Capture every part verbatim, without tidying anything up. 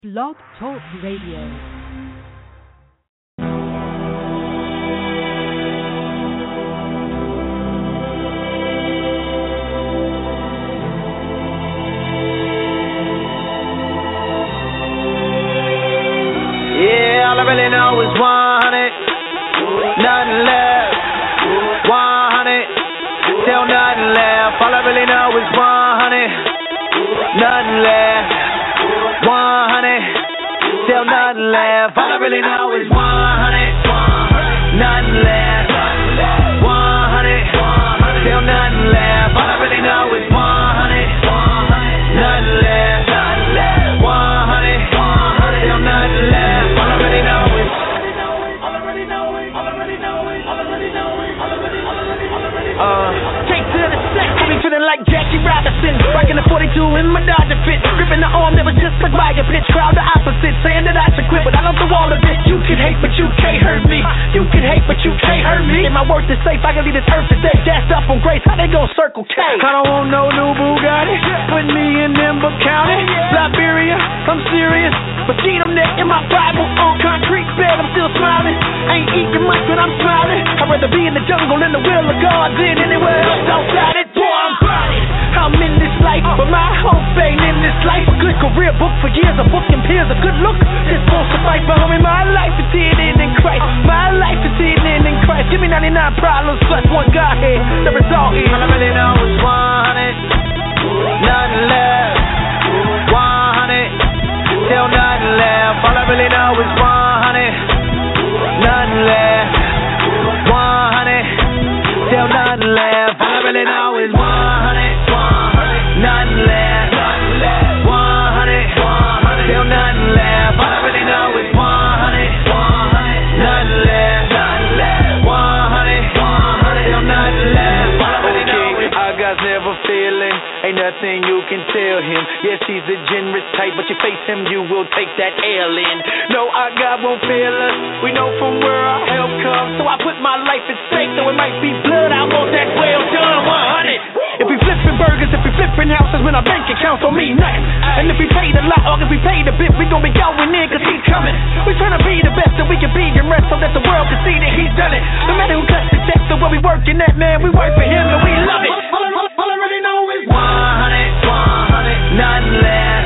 Blog Talk Radio. All I really know is one hundred, nothing left, one hundred, still nothing left. All I really know is one hundred, nothing left, one hundred, still nothing left. All I really know is one hundred, nothing left, one hundred, still nothing left. All I really know is one hundred, nothing left, one hundred, still nothing left. Uh, Take to the set, got me feeling like Jackie Robinson, rocking the forty-two in my Dodger fit, gripping the arm that was just like Wire pitch, crowd the opposite, saying that I should quit, but I don't do all of it. You can hate, but you can't hurt me. You can hate, but you can't hurt me. If my worth is safe, I can leave this earth today. Dashed up on grace, how they gon' circle K? I don't want no new Bugatti, put me in Ember County, Liberia, I'm serious. But see them neck in my Bible on concrete bed, I'm still smiling. I ain't eating much, but I'm smiling. I'd rather be in the jungle in the will of God than anywhere else outside it. Boy, I'm body. I'm in this life, but my hope ain't in this life. A good career, book for years, a book and peers, a good look. Just wants to fight for homie. My life is hidden in Christ. My life is hidden in Christ. Give me ninety-nine problems plus one Godhead. The result is all I really know is one hundred, nothing left, one hundred, still nothing left. All I really know is one hundred, nothing left, one hundred, still nothing left. All I really know is one hundred, nothing left, one hundred, still nothing left. All I really know is one hundred, nothing left, one hundred, still nothing left. All I really know is our God's never failing. Ain't nothing you can tell him. Yes, he's a generous type, but you face him, you will take that L in. No, our God won't fail us. We know from where our help comes. So I put my life at stake, though it might be blood. I want that well done, one hundred. If we flipping burgers, if we flipping houses, when our bank accounts don't mean nothing. And if we paid a lot, or if we paid a bit, we gon' be going in, cause he's coming. We tryna be the best that we can be and rest so that the world can see that he's done it. No matter who cuts the check, so where we working at, man, we work for him and we love it. All I really know is one hundred, nothing left,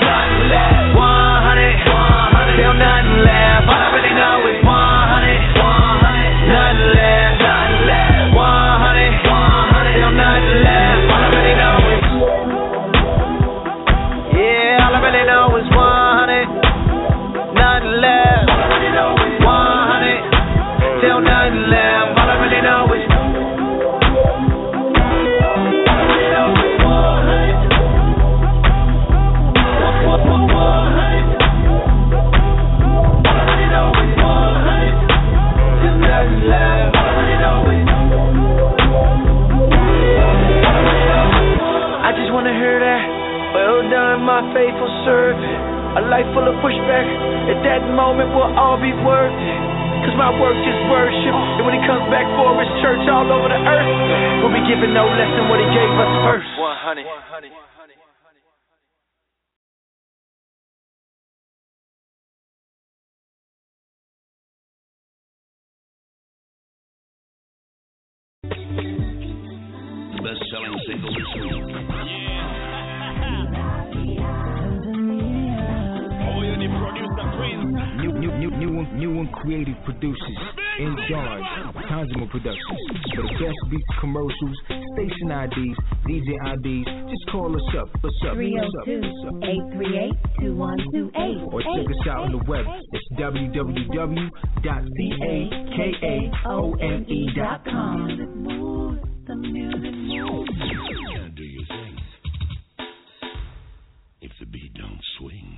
one hundred, still nothing left. All I really know is one hundred, nothing left, one hundred, still nothing left. All I really know is, yeah, all I really know is one hundred, nothing left, one hundred, still nothing left. All I really know is I just wanna hear that. Well done, my faithful servant. A life full of pushback. At that moment we'll all be worth it. Cause my work is worship. And when he comes back for his church all over the earth, we'll be giving no less than what he gave us first. one hundred. Best-selling single this week. New, new, new, new, and, new and creative producers in charge. Tangible Productions. For the best beats, commercials, station I Ds, D J I Ds, just call us up. What's up? three oh two, eight three eight, two one two eight. Or check us out on the web. It's w w w dot cakaone dot com. Now do your thing. If the beat don't swing.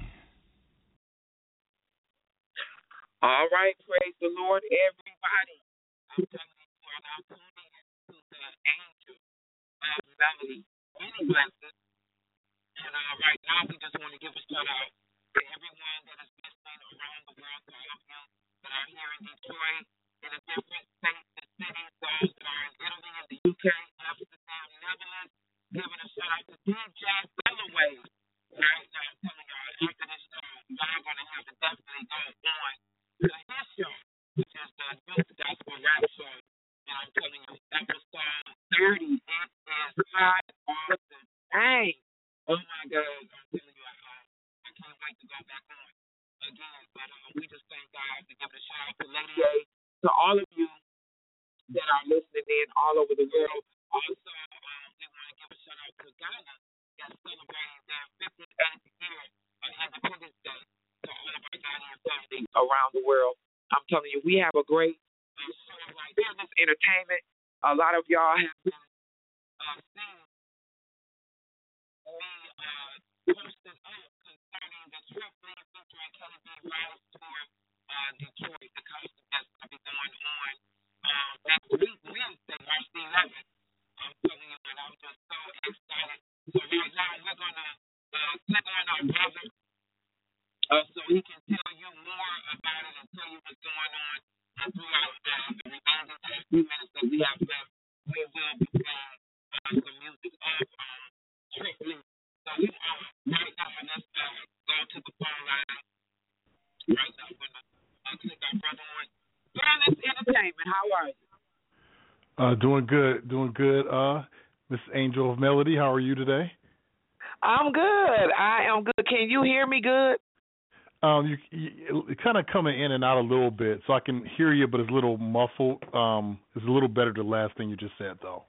All right, praise the Lord, everybody. I'm telling you, you are now tuning in to the Angel of Melody mini blessings. And uh, right now, we just want to give a shout out to everyone that is listening around the world, to all of you that are here in Detroit, in the different states and cities, those that are in Italy, in the U K, Amsterdam, Netherlands. Giving a shout out to D J Delaware. Right now, I'm telling y'all, after this show, y'all going to have to definitely go on to his show, which is the Youth Gospel Rap Show. And I'm telling you, episode thirty, it is hot off the chain. Oh my God, I'm telling you, I, I can't wait to go back on again. But um, we just thank God to give it a shout out to Lady A, to all of you that are listening in all over the world. Also, um, we want to give a shout out to Ghana that's celebrating their fifty-eighth year of Independence Day. To all of our Ghanaian families around the world, I'm telling you, we have a great uh, show right there. This entertainment. A lot of y'all have been uh, seeing me uh, posted up concerning the trip featuring Kelly B. Rice tour uh, Detroit. The concert that's going to be going on um, next week, Wednesday, March the eleventh. I'm telling you, and I'm just so excited. So right now, we're going to uh, click on our brother uh, so he can tell you more about it and tell you what's going on. And throughout uh, the remaining few minutes that we have left, we will be playing uh, some music of um, Triple. So we are right now, let's uh, go to the phone line. Right now, we're going to uh, click our brother on. Fearless Entertainment, how are you? Uh, doing good, doing good. Uh, Miss Angel of Melody, how are you today? I'm good. I am good. Can you hear me good? Um, you, you it's kind of coming in and out a little bit, so I can hear you, but it's a little muffled. Um, it's a little better the last thing you just said, though.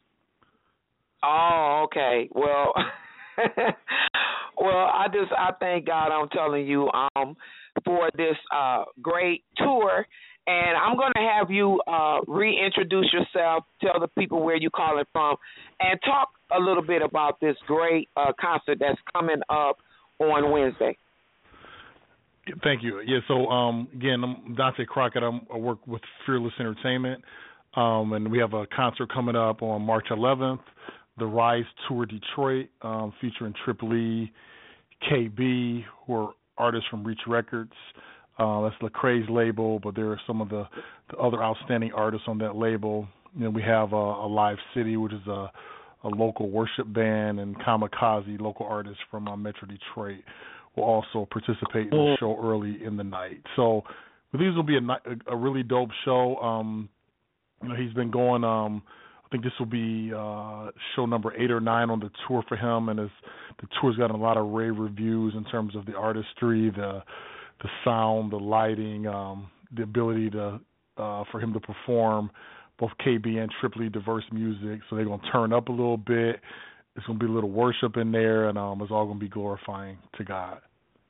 Oh, okay. Well, well, I just I thank God. I'm telling you, um, for this uh great tour. And I'm going to have you uh, reintroduce yourself, tell the people where you're calling from, and talk a little bit about this great uh, concert that's coming up on Wednesday. Thank you. Yeah, so, um, again, I'm Dante Crockett. I'm, I work with Fearless Entertainment, um, and we have a concert coming up on March eleventh, the Rise Tour Detroit, um, featuring Triple E, K B, who are artists from Reach Records. Uh, that's Lecrae's label, but there are some of the, the other outstanding artists on that label. You know, we have uh, a Live City, which is a, a local worship band, and Kamikaze, local artists from uh, Metro Detroit, will also participate in the show early in the night. So these will be a, a really dope show. Um, you know, he's been going. Um, I think this will be uh, show number eight or nine on the tour for him, and his, the tour's gotten a lot of rave reviews in terms of the artistry, the the sound, the lighting, um, the ability to uh, for him to perform both K B and Triple E diverse music. So they're going to turn up a little bit. There's going to be a little worship in there, and um, it's all going to be glorifying to God.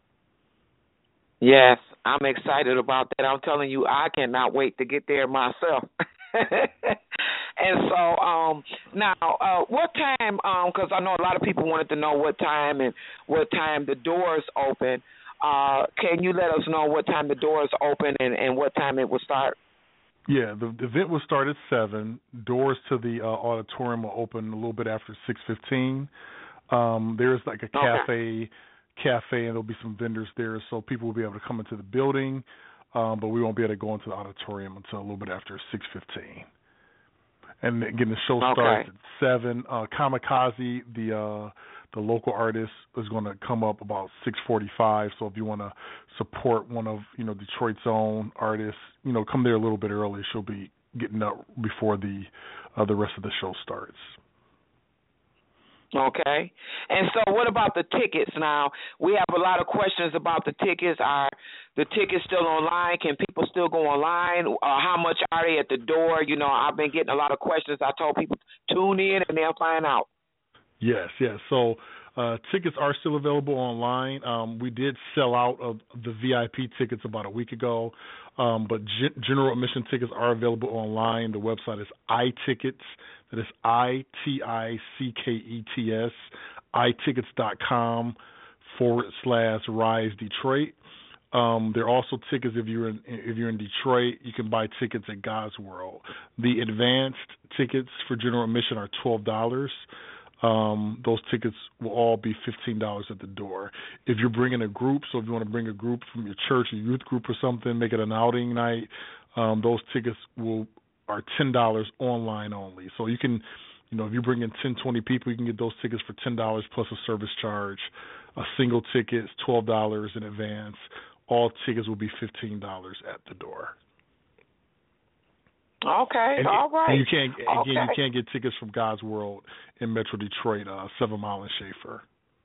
Yes, I'm excited about that. I'm telling you, I cannot wait to get there myself. And so um, now, uh, what time, because um, I know a lot of people wanted to know what time and what time the doors open. Uh, can you let us know what time the doors open and, and what time it will start? Yeah, the, the event will start at seven. Doors to the uh, auditorium will open a little bit after six fifteen. Um, there's like a cafe, okay. cafe, and there'll be some vendors there, so people will be able to come into the building, um, but we won't be able to go into the auditorium until a little bit after six fifteen. And again, the show starts okay. at seven. Uh, Kamikaze, the uh, the local artist, is going to come up about six forty-five. So if you want to support one of you know Detroit's own artists, you know, come there a little bit early. She'll be getting up before the uh, the rest of the show starts. Okay. And so what about the tickets now? We have a lot of questions about the tickets. Are the tickets still online? Can people still go online? Uh, how much are they at the door? You know, I've been getting a lot of questions. I told people tune in and they'll find out. Yes, yes. So uh, tickets are still available online. Um, we did sell out of the V I P tickets about a week ago, um, but g- general admission tickets are available online. The website is iTickets. That is I T I C K E T S, iTickets.com forward slash Rise Detroit. Um, there are also tickets if you're in if you're in Detroit. You can buy tickets at God's World. The advanced tickets for general admission are twelve dollars. Um, those tickets will all be fifteen dollars at the door. If you're bringing a group, so if you want to bring a group from your church, a youth group or something, make it an outing night, um, those tickets will are ten dollars online only. So you can, you know, if you bring in ten, twenty people, you can get those tickets for ten dollars plus a service charge. A single ticket is twelve dollars in advance. all tickets will be fifteen dollars at the door. Okay, and, all right. And you can't okay. again you can't get tickets from God's World in Metro Detroit, uh, Seven Mile and Schaefer.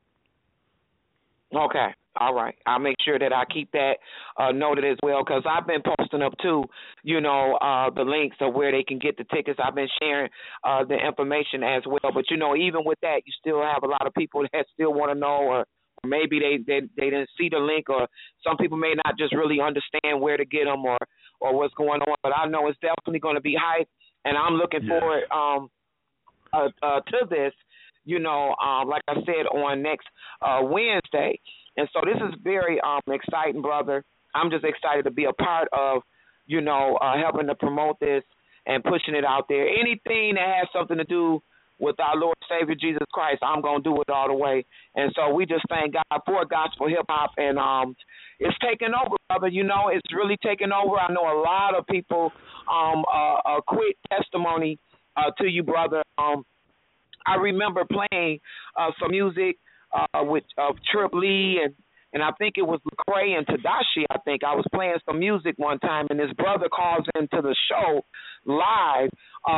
Okay, all right. I'll make sure that I keep that uh, noted as well, because I've been posting up too, you know, uh, the links of where they can get the tickets. I've been sharing uh, the information as well. But you know, even with that, you still have a lot of people that still want to know, or maybe they, they they didn't see the link, or some people may not just really understand where to get them or or what's going on. But I know it's definitely going to be hype, and I'm looking yes. forward um, uh, uh, to this. You know, um, like I said, on next uh, Wednesday. And so this is very um, exciting, brother. I'm just excited to be a part of, you know, uh, helping to promote this and pushing it out there. Anything that has something to do with our Lord and Savior Jesus Christ, I'm going to do it all the way. And so we just thank God for gospel hip-hop. And um, it's taking over, brother. You know, it's really taking over. I know a lot of people, um, uh, a quick testimony uh, to you, brother. Um, I remember playing uh, some music uh, with uh, Trip Lee and, and I think it was Lecrae and Tadashi. I think I was playing some music one time, and his brother calls into the show live. Uh,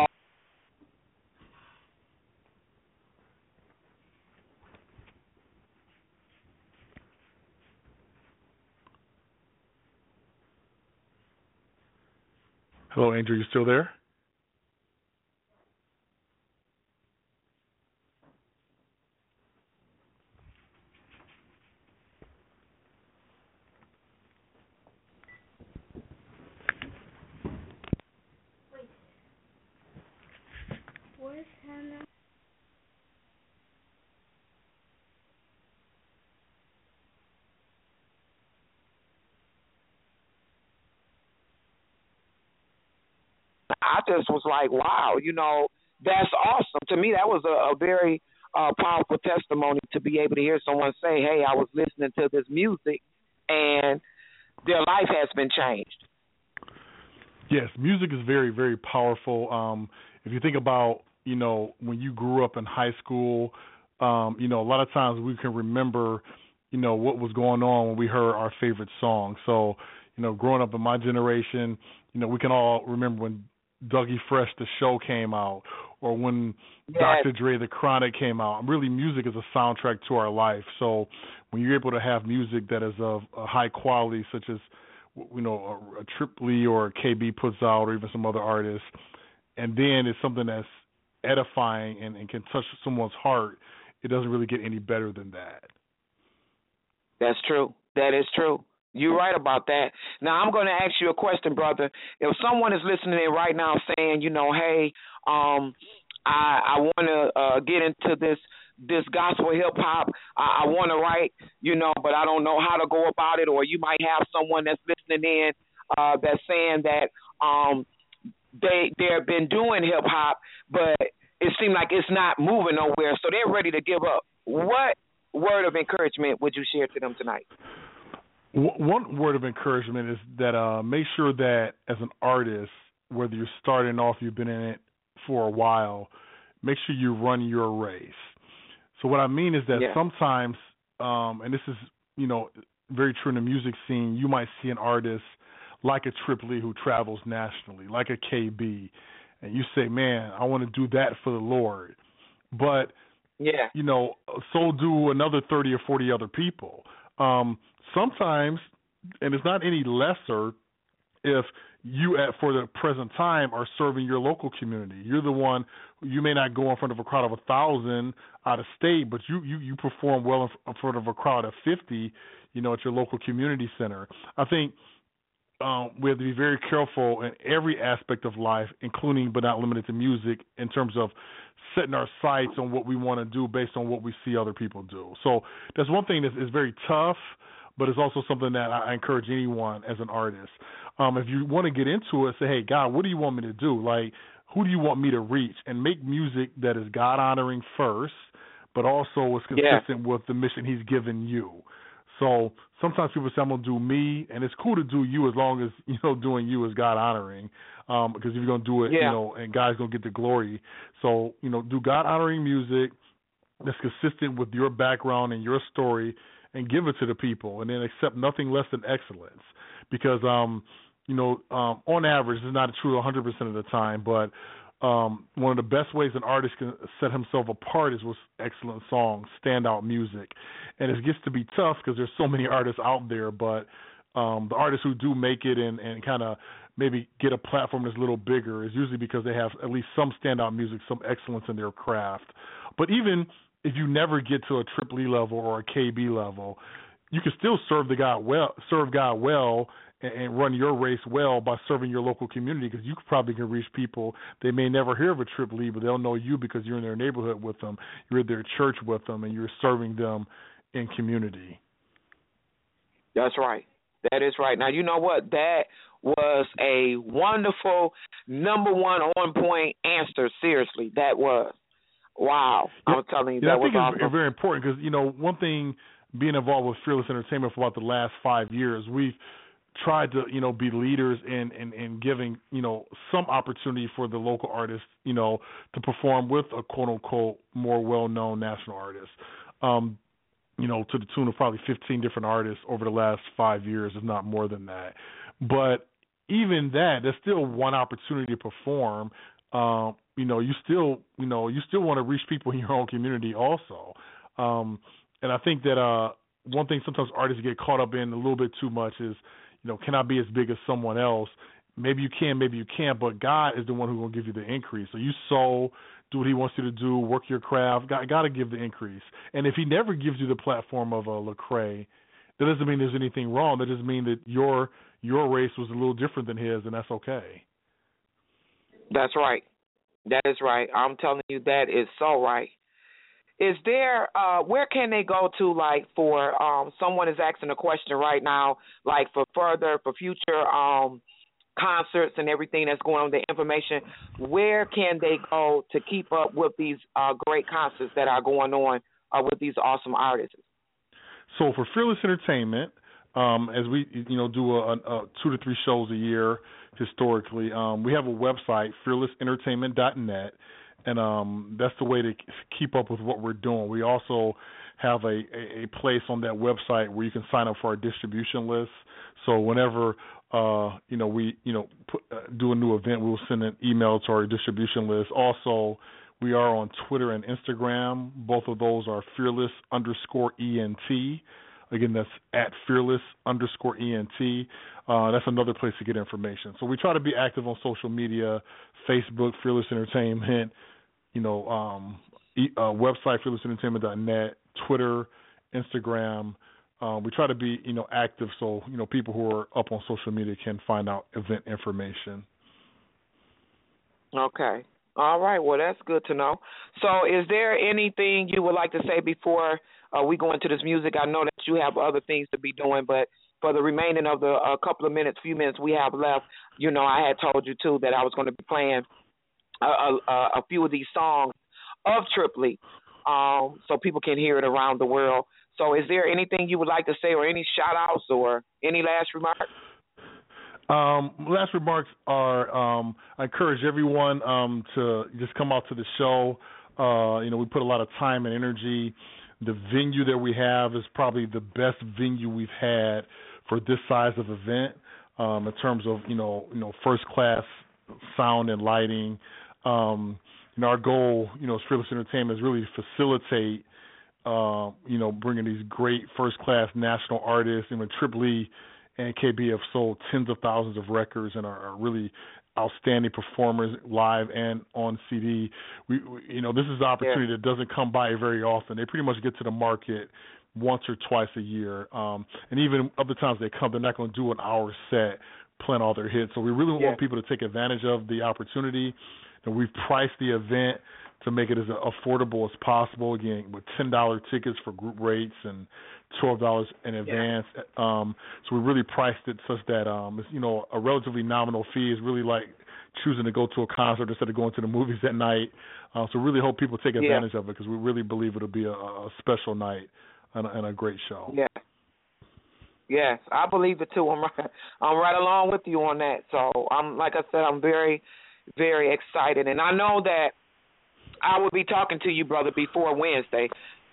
Hello, Angel. You still there? I just was like, wow, you know, that's awesome. To me, that was a, a very uh, powerful testimony to be able to hear someone say, hey, I was listening to this music and their life has been changed. Yes, music is very, very powerful. Um, if you think about, you know, when you grew up in high school, um, you know, a lot of times we can remember, you know, what was going on when we heard our favorite song. So, you know, growing up in my generation, you know, we can all remember when Dougie Fresh, the show, came out, or when yes. Doctor Dre, The Chronic, came out. Really, music is a soundtrack to our life. So when you're able to have music that is of a high quality, such as, you know, a, a Trip Lee or a K B puts out, or even some other artists, and then it's something that's edifying and, and can touch someone's heart, it doesn't really get any better than that. That's true. That is true. You're right about that. Now, I'm going to ask you a question, brother. If someone is listening in right now saying, you know, hey, um, I, I want to uh, get into this this gospel hip-hop, I, I want to write, you know, but I don't know how to go about it, or you might have someone that's listening in uh, that's saying that um, they, they've been doing hip-hop, but it seems like it's not moving nowhere, so they're ready to give up. What word of encouragement would you share to them tonight? One word of encouragement is that uh, make sure that as an artist, whether you're starting off, you've been in it for a while, make sure you run your race. So what I mean is that yeah. sometimes, um, and this is, you know, very true in the music scene, you might see an artist like a Trip Lee who travels nationally, like a K B, and you say, man, I want to do that for the Lord. But, yeah, you know, so do another thirty or forty other people. Um, sometimes, and it's not any lesser if you, at, for the present time, are serving your local community. You're the one, you may not go in front of a crowd of a thousand out of state, but you, you, you perform well in front of a crowd of fifty, you know, at your local community center. I think um, we have to be very careful in every aspect of life, including but not limited to music, in terms of setting our sights on what we want to do based on what we see other people do. So that's one thing that is very tough, but it's also something that I encourage anyone as an artist. Um, if you want to get into it, say, hey, God, what do you want me to do? Like, who do you want me to reach? And make music that is God-honoring first, but also is consistent yeah. with the mission he's given you. So sometimes people say, I'm going to do me, and it's cool to do you as long as, you know, doing you is God-honoring, um, because if you're going to do it, yeah. you know, and God's going to get the glory. So, you know, do God-honoring music that's consistent with your background and your story, and give it to the people, and then accept nothing less than excellence. Because, um, you know, um, on average, it's not true one hundred percent of the time, but um, one of the best ways an artist can set himself apart is with excellent songs, standout music. And it gets to be tough because there's so many artists out there, but um, the artists who do make it and, and kind of maybe get a platform that's a little bigger is usually because they have at least some standout music, some excellence in their craft. But even if you never get to a Triple E level or a K B level, you can still serve the God well, serve God well, and, and run your race well by serving your local community, because you probably can reach people they may never hear of a Triple E, but they'll know you because you're in their neighborhood with them, you're at their church with them, and you're serving them in community. That's right. That is right. Now, you know what? That was a wonderful, number one on point answer. Seriously, that was. Wow. Yeah, I'm telling you, yeah, that I think was it's awesome. very important because, you know, one thing being involved with Fearless Entertainment for about the last five years, we've tried to, you know, be leaders in, in, in giving, you know, some opportunity for the local artists, you know, to perform with a quote-unquote more well-known national artist. Um, you know, to the tune of probably fifteen different artists over the last five years, if not more than that. But even that, there's still one opportunity to perform. Um, you know, you still, you know, you still want to reach people in your own community also. Um, and I think that uh, one thing sometimes artists get caught up in a little bit too much is, you know, can I be as big as someone else? Maybe you can, maybe you can't, but God is the one who's going to give you the increase. So you sow, do what he wants you to do, work your craft. Got, got to give the increase. And if he never gives you the platform of a Lecrae, that doesn't mean there's anything wrong. That just means that your your race was a little different than his, and that's okay. That's right. That is right. I'm telling you, that is so right. Is there, uh, where can they go to, like, for um, someone is asking a question right now, like for further, for future um, concerts and everything that's going on, the information, where can they go to keep up with these uh, great concerts that are going on uh, with these awesome artists? So for Fearless Entertainment, um, as we, you know, do a, a two to three shows a year historically, um, we have a website, fearless entertainment dot net. And um, that's the way to keep up with what we're doing. We also have a, a, a place on that website where you can sign up for our distribution list. So whenever uh, you know we you know put, uh, do a new event, we'll send an email to our distribution list. Also, we are on Twitter and Instagram. Both of those are fearless underscore ent. Again, that's at fearless underscore ent. Uh, that's another place to get information. So we try to be active on social media: Facebook, Fearless Entertainment. You know, um, e- uh, website fearless entertainment dot net, Twitter, Instagram. Um, we try to be, you know, active so, you know, people who are up on social media can find out event information. Okay. All right. Well, that's good to know. So is there anything you would like to say before uh, we go into this music? I know that you have other things to be doing, but for the remaining of the uh, couple of minutes, few minutes we have left, you know, I had told you, too, that I was going to be playing A, a, a few of these songs of Triple E, um, so people can hear it around the world. So is there anything you would like to say, or any shout-outs, or any last remarks? Um, last remarks are um, I encourage everyone um, to just come out to the show. Uh, you know, we put a lot of time and energy. The venue that we have is probably the best venue we've had for this size of event um, in terms of, you know, you know, first-class sound and lighting. Um, you know, our goal, you know, as Fearless Entertainment is really to facilitate, uh, you know, bringing these great first-class national artists. I mean, Triple E and K B have sold tens of thousands of records and are, are really outstanding performers live and on C D. We, we you know, this is an opportunity yeah. that doesn't come by very often. They pretty much get to the market once or twice a year, um, and even other times they come, they're not going to do an hour set playing all their hits. So we really yeah. want people to take advantage of the opportunity. And we've priced the event to make it as affordable as possible, again, with ten dollars tickets for group rates and twelve dollars in advance. Yeah. Um, so we really priced it such that, um, it's, you know, a relatively nominal fee is really like choosing to go to a concert instead of going to the movies at night. Uh, so we really hope people take advantage yeah. of it, because we really believe it'll be a, a special night and a, and a great show. Yeah. Yes, I believe it too. I'm right, I'm right along with you on that. So I'm, like I said, I'm very, very excited, and I know that I will be talking to you, brother, before Wednesday,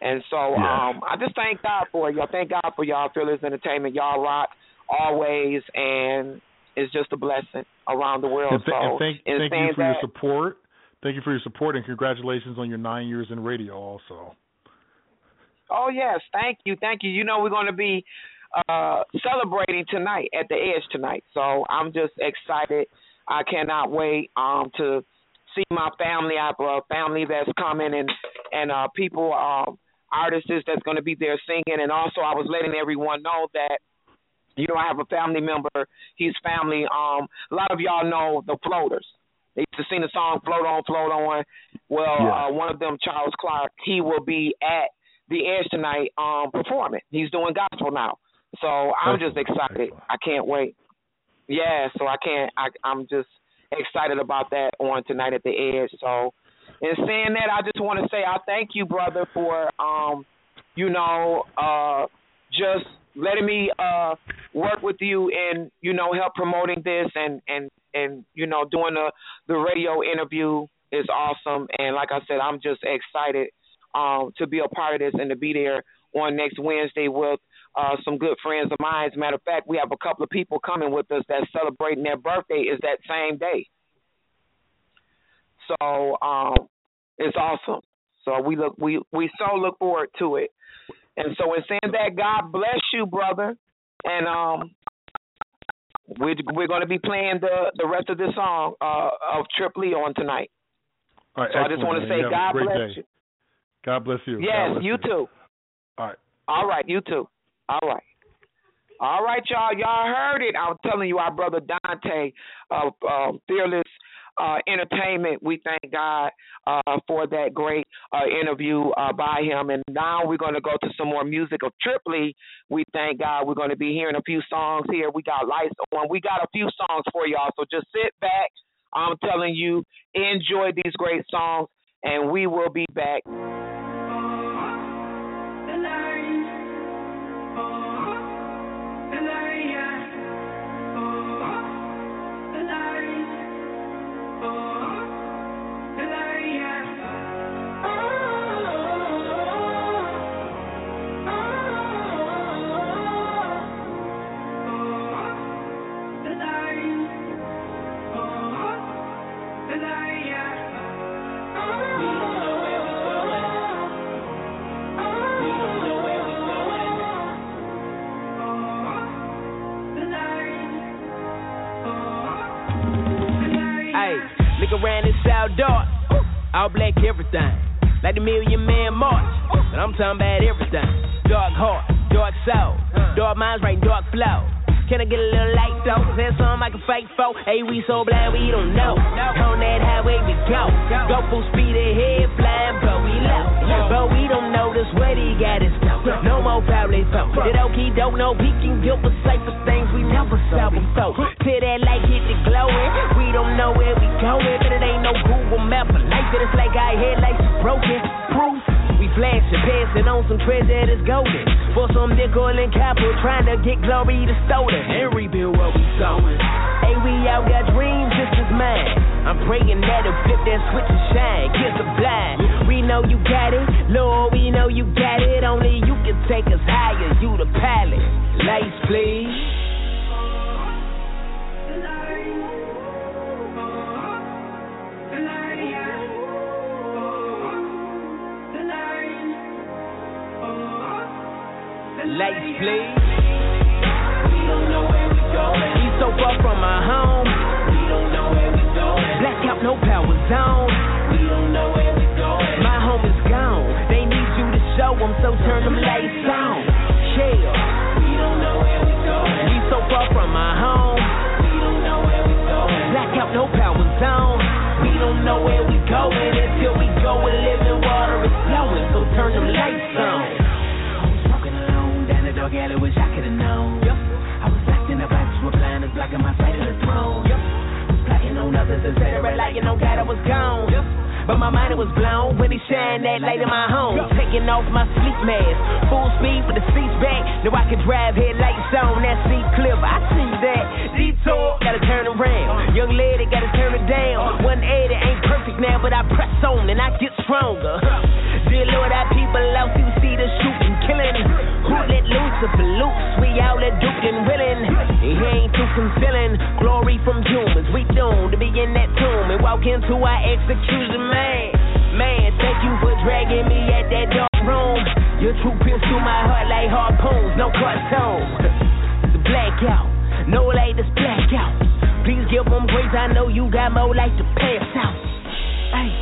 And so Yeah. um, I just thank God for y'all. Thank God for y'all, Fearless Entertainment. Y'all rock always, and it's just a blessing around the world. And, th- so and thank, in thank you saying for your that- support. Thank you for your support, and congratulations on your nine years in radio also. Oh, yes. Thank you. Thank you. You know, we're going to be uh, celebrating tonight at the Edge tonight. So I'm just excited. I cannot wait um, to see my family. I have a family that's coming and, and uh, people, um, artists that's going to be there singing. And also I was letting everyone know that, you know, I have a family member. His family, um, a lot of y'all know the Floaters. They used to sing the song Float On, Float On. Well, Yeah. uh, one of them, Charles Clark, he will be at the Edge tonight um, performing. He's doing gospel now. So I'm just excited. I can't wait. Yeah, so I can't, I, I'm just excited about that on tonight at the Edge. So in saying that, I just want to say I thank you, brother, for, um, you know, uh, just letting me uh, work with you and, you know, help promoting this and, and, and you know, doing the, the radio interview is awesome. And like I said, I'm just excited um, to be a part of this and to be there on next Wednesday with uh, some good friends of mine. As a matter of fact, we have a couple of people coming with us that's celebrating their birthday is that same day. So um, it's awesome. So we look we, we so look forward to it. And so in saying that, God bless you, brother. And um, we're, we're going to be playing the, the rest of this song uh, of Triple E on tonight. All right, so I just want to say God bless day. you. God bless you. Yes, bless you, you too. All right. All right, you too. All right. All right, y'all. Y'all heard it. I'm telling you, our brother Dante of uh, Fearless uh, Entertainment, we thank God uh, for that great uh, interview uh, by him. And now we're going to go to some more music of Triple E. We thank God we're going to be hearing a few songs here. We got lights on. We got a few songs for y'all. So just sit back. I'm telling you, enjoy these great songs, and we will be back. Around this outdoor, all black everything, like the Million Man March, but I'm talking about everything. Dark heart, dark soul, dark minds, right, dark flow. Can I get a little light though? Is there something I can fight for? Hey, we so blind we don't know. On that highway we go, go full speed ahead, flying, but we low. But we don't notice what he got us though. No more probably so. That okey don't know peeking guilt for safer things we never saw before. Till that light hit the glowing, we don't know where we going, but it ain't no Google map of life. That it's like our headlights is broken. Proof. We flashing, passing on some treasure that's golden. For some nickel and copper, trying to get glory to stolen and rebuild what we sowing. Hey, we all got dreams just as mine. I'm praying that it'll flip that switch and shine. Kiss the blind. We know you got it, Lord, we know you got it. Only you can take us higher, you the pilot. Lights, please. Lights, please. We don't know where we going. We so far from our home. We don't know where we going. Blackout, no power zone. We don't know where we going. My home is gone. They need you to show them, so turn them lights on. Yeah. We don't know where we going. We so far from our home. We don't know where we going. Blackout, no power zone. We don't know where we going until we go and living water is flowing, so turn them lights on. Dog alley, wish I could've known. Yep. I was locked in a box with blinders blocking my sight of the throne. Yep. Was plotting on others and said lying on God I was gone. Yep. But my mind it was blown when he shined that light in my home. Yep. Taking off my sleep mask, full speed with the seats back. Now I can drive headlights on that seat clip. I see that detour, gotta turn around. Young lady gotta turn it down. one eighty ain't perfect now, but I press on and I get stronger. Dear Lord, our people lost you. ain't too concealing glory from humans. We doomed to be in that tomb and walk into our execution, man. Man, thank you for dragging me at that dark room. Your truth pierced through my heart like harpoons, no cartoon. The blackout, no light, this blackout. Please give them grace, I know you got more light to pass out. Hey.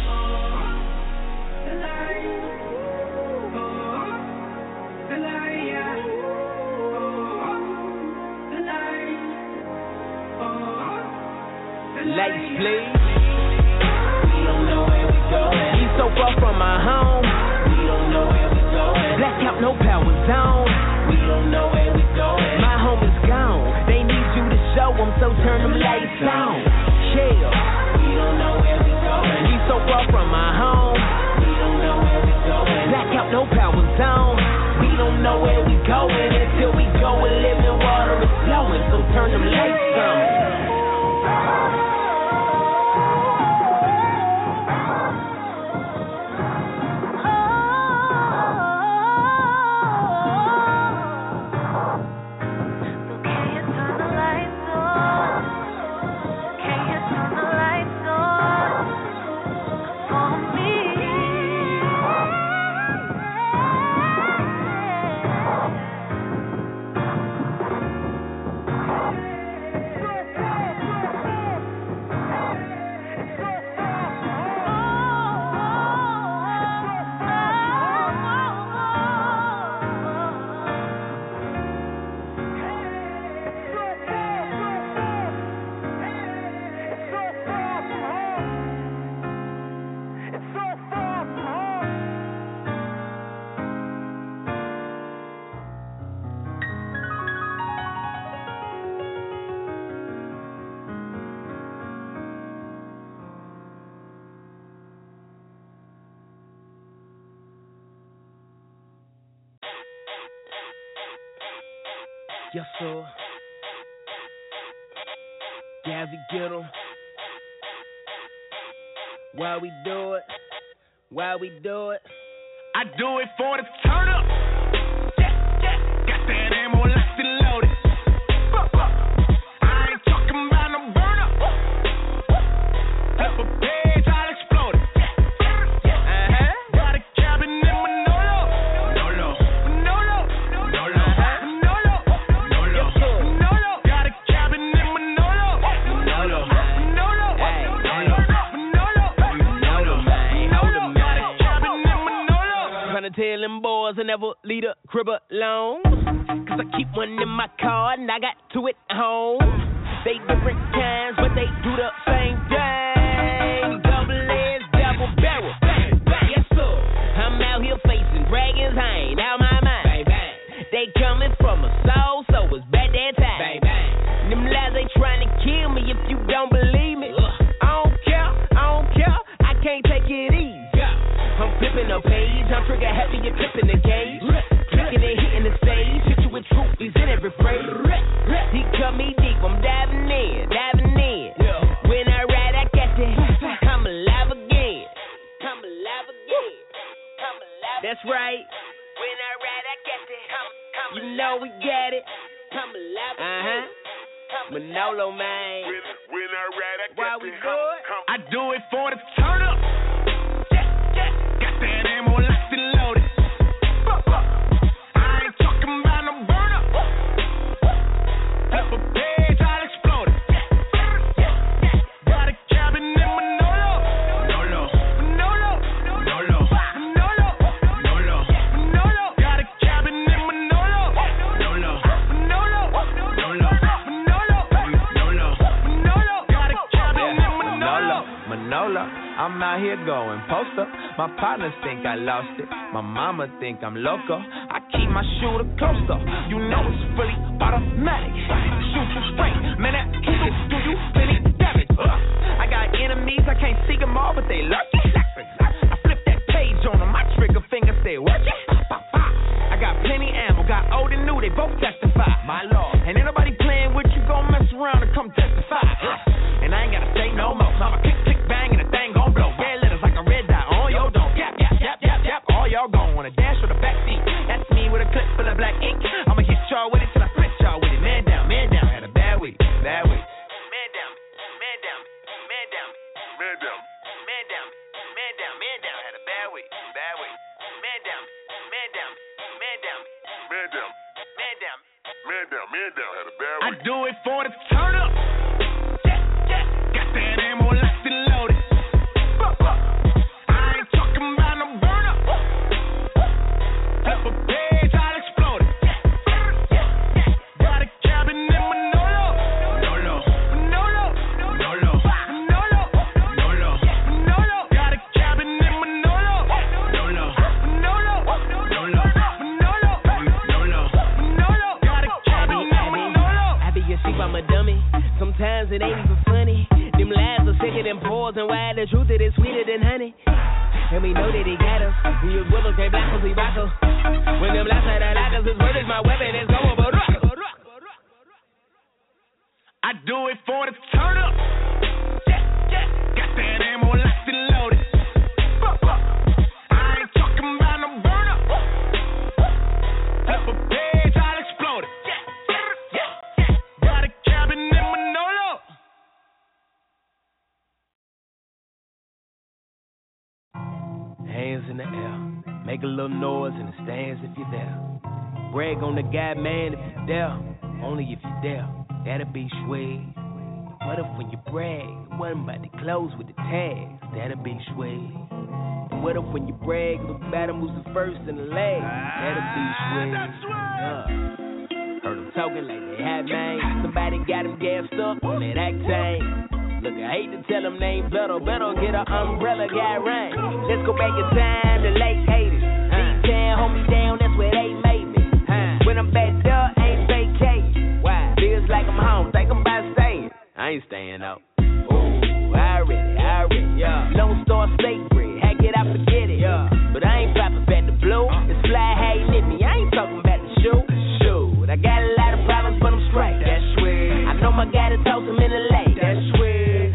Lights, please. We don't know where we going. We so far from our home. We don't know where we going. Blackout, no power zone. We don't know where we going. My home is gone. They need you to show them, so turn them lights on. Chill. We don't know where we going. We so far from our home. We don't know where we going. Blackout, no power zone. We don't know where we going until we go and living water is flowing, so turn them lights on. Yes, sir. Gazzy get 'em. Why we do it? Why we do it? I do it for the turn up. Yeah, yeah. Got that ammo locked and loaded. I ain't talking about no burn up. Flip a page, I'll explode it. Uh-huh. Got a cabin in Manolo. Manolo. Manolo. Manolo. Manolo. Manolo. Manolo. Got a cabin in Manolo. Manolo. Manolo. Hey. Manolo. Manolo. Manolo, man. Hold 'em, man. Got a cabin in Manolo. Tryna tell them boys I never leave a crib alone. Cause I keep one in my car and I got two at home. They different kinds, but they do the same thing. Double edged, double barrel. Bang, bang, yes sir. I'm out here facing dragons, I ain't out my mind. Bang, bang. They coming from a soul, so it's bad that time. Bang, bang. Them lies they trying to kill me if you don't believe me. Ugh. I don't care, I don't care, I can't take it easy. I'm flipping a page, I'm trigger happy, you're clipping the gauge. Clicking and hitting the stage, hit you with truth, he's in every phrase. He cut me deep, I'm diving in, diving in. When I ride, I catch it, I'm alive again. I'm alive again. I'm alive. That's right. When I ride, I catch it, you know we got it. I'm alive again. Uh-huh. Manolo, man. When, when I ride, I Why we do it? I do it for the turn up. Got that ammo locked and loaded. I ain't talking about no burn up. Flip a page, I'll explode it. Got a cabin in Manolo. Manolo. Manolo. Manolo. Manolo. Manolo. Manolo. Got a cabin in Manolo. Manolo. Manolo. Manolo. Manolo. Manolo. Manolo. Got a cabin in Manolo. Manolo, I'm out here going poster. My partners think I lost it. My mama think I'm loco. I keep my shooter closer. You know it's fully automatic. Shoot you straight, man. That killer do you plenty damage. Uh, I got enemies, I can't see them all, but they lurking. I flip that page on them. My trigger finger stay working. I got plenty ammo, got old and new. They both testify. My lord, and ain't nobody playing with you. Gon' mess around and come testify. And I ain't gotta say no more. So I'ma click, click, bang, and the thing gon' blow. Red letters like a red dot on your dome. Yap, yap, yap, yap, yap. All y'all gon' wanna dash with a backseat. That's me with a clip full of black ink. I'ma hit y'all with it till I split y'all with it. Man down, man down. Had a bad do it for the turn up. Yeah, yeah. Got that ammo locked and loaded. I ain't talking about no burn up. Flip a page, I'll explode it. Got a cabin in Manolo. Manolo. Manolo. Manolo. Manolo. Manolo. Manolo. Got a cabin in Manolo. Manolo. Manolo. Manolo. Manolo. Manolo. Manolo. Got a cabin in Manolo. I be your sheep, I'm a dummy. Sometimes it ain't even funny. Them lies are sicker than pores, and why the truth it is sweeter than honey. And we know that he got us. We use willows, can't black us, we rock us. When them lies are the lockers, his word is my weapon, it's going but rock. I do it for the turn up. Yeah, yeah. Got that ammo locked and loaded. I ain't talking about no burn up. Flip a page, I'll explode it. Yeah, yeah, yeah. Got a cabin in Manolo. Hands in the air, make a little noise in the stands if you're there. Brag on the guy, man, if you're there. Only if you're there, that'll be sweet. What if when you brag, it wasn't about to close with the tags? That'll be sweet. What if when you brag, the battle moves the first and the last? That'll be sweet. Yeah. Heard them talking like they had man. Somebody got them gassed up on that octane. Look, I hate to tell them they ain't better, better get an umbrella, got rain. Let's go back in time to late eighties. D-Town, hold me down, that's where they made me. When I'm back there, ain't vacating. Why? Feels like I'm home, think I'm about staying. I ain't staying out. Ooh, I already, I already, yeah. Lone Star State bread, hack it, I forget it. Yeah. But I ain't popping back the blue. It's fly, how you hit me, I ain't talking about the shoe. Shoot, I got a lot of problems, but I'm straight. That's sweet. I know my guy to toss him in the lake. That's sweet.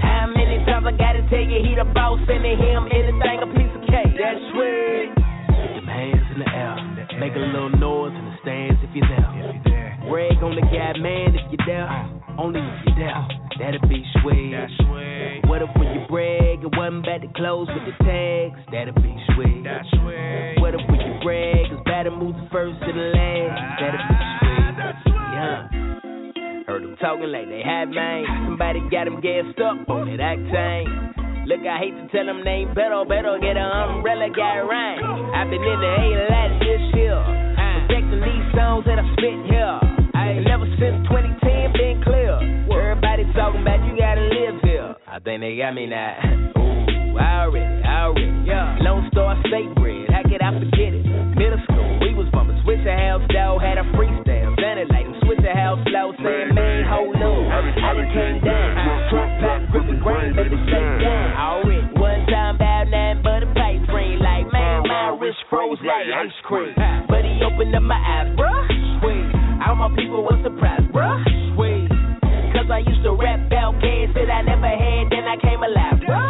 I gotta tell you, he the boss, sending him anything, a piece of cake. That's sweet. Put them hands in the air, make a little noise in the stands if you're there. Brag on the guy, man, if you're there. Only if you're there, that'll be sweet. What if when you brag, it wasn't about to close with the tags? That'll be sweet. What if when you brag, it's better move the first to the last? That'll be sweet. Yeah. Heard them talking like they had man. Somebody got them gassed up on that octane. Look, I hate to tell them they ain't better, better get an umbrella, got rain. I've been in the A a lot this year, protecting these songs that I spit here. And ever since twenty ten, been clear. Everybody talking about you gotta live here. I think they got me now. Ooh, I already, I already, yeah. Lone Star State bread, how could I forget it? Middle school, we was bumping Switcher House, dog, had a freestyle. Sounded like them Switcher House flow, saying, man, hold on. I done came down, trunk pop, gripping grain, baby, stay down. Already, one time about nothing but a pipe dream. Like, man, my wrist froze like ice cream. But he opened up my eyes, bruh. Sweet. All my people were surprised, bruh. Sweet. Cause I used to rap about kids that I never had, then I came alive, bruh.